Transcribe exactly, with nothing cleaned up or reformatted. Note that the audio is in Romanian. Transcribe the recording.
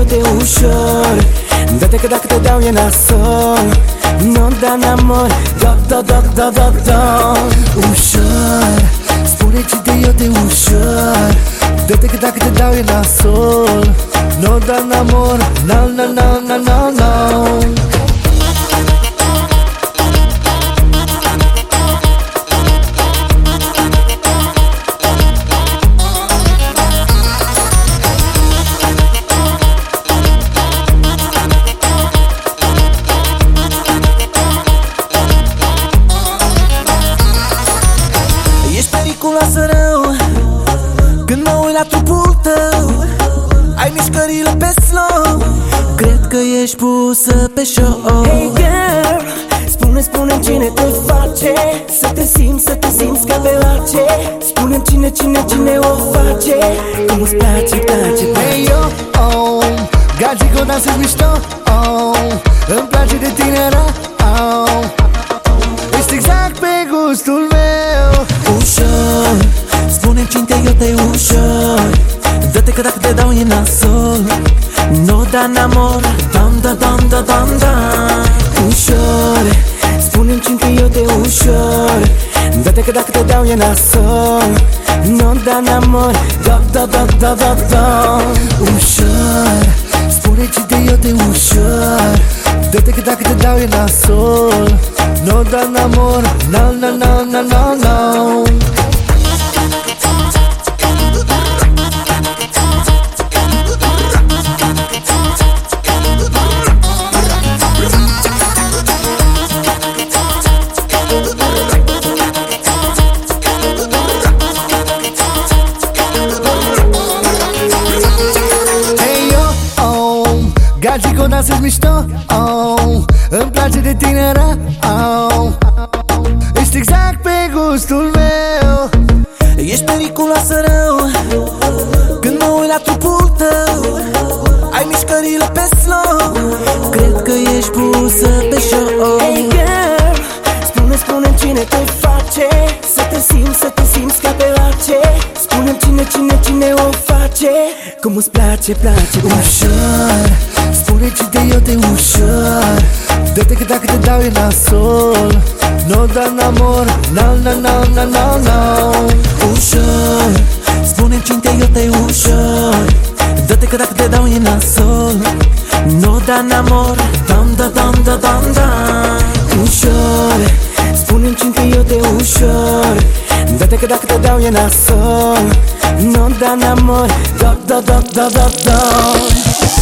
te ușor. Dă-te că dacă te dau e nasol. Nu da n-amor, da, da, da, da, da, da. Ușor, spune cine eu te ușor. Dă-te că dacă te dau e nasol. Nu da n-amor, no, no, no, no, no, no. Periculoasă rău când mă uit la trupul tău. Ai mișcările pe slow. Cred că ești pusă pe show. Hey girl, spune, spune cine te face să te simți, să te simți ca pe orice. Spune-mi cine, cine, cine o face. Cum îți place, place, place. Hey yo, oh, gagico dansezi mișto, oh. Îmi place de tine rău, oh. Ești exact pe gustul meu. Ușor, spune-mi cine eu te ușor. Dă-te că dacă te dau e nasol. No da n-amor, dam, da, dam, da, dam, da. Ușor, spune-mi cine eu te ușor. Dă-te că dacă te dau e nasol. No da n-amor, da, da, da, da, da, da. Ușor, spune cine eu te ușor. Dă-te că dacă te dau e nasol. No da n-amor, no, no, no, no, no, no. Gagico dansezi mișto, oh. Îmi place de tine rău, oh. Ești exact pe gustul meu. Ești periculoasă rău când mă uit la trupul tău. Ai mișcările pe slow. Cred că ești pusă pe show. Hey girl, spune, spune-mi cine te face să te simți, să te simți ca pe orice. Spune-mi cine, cine, cine o face. Cum îți place, place, place. Ușor, spune cine eu te ușor. Dă-te că dacă te dau e nasol. No da n-amor, no, no, no, no, no, no. Ușor, spune-mi cine eu te ușor. Dă-te că dacă te dau e nasol. No da n-amor, dam, da, dam, da, dam, da. Ușor, spune-mi cine eu te ușor. Dă-te că dacă te dau e nasol. No da n-amor, da, da, da, da, da, da.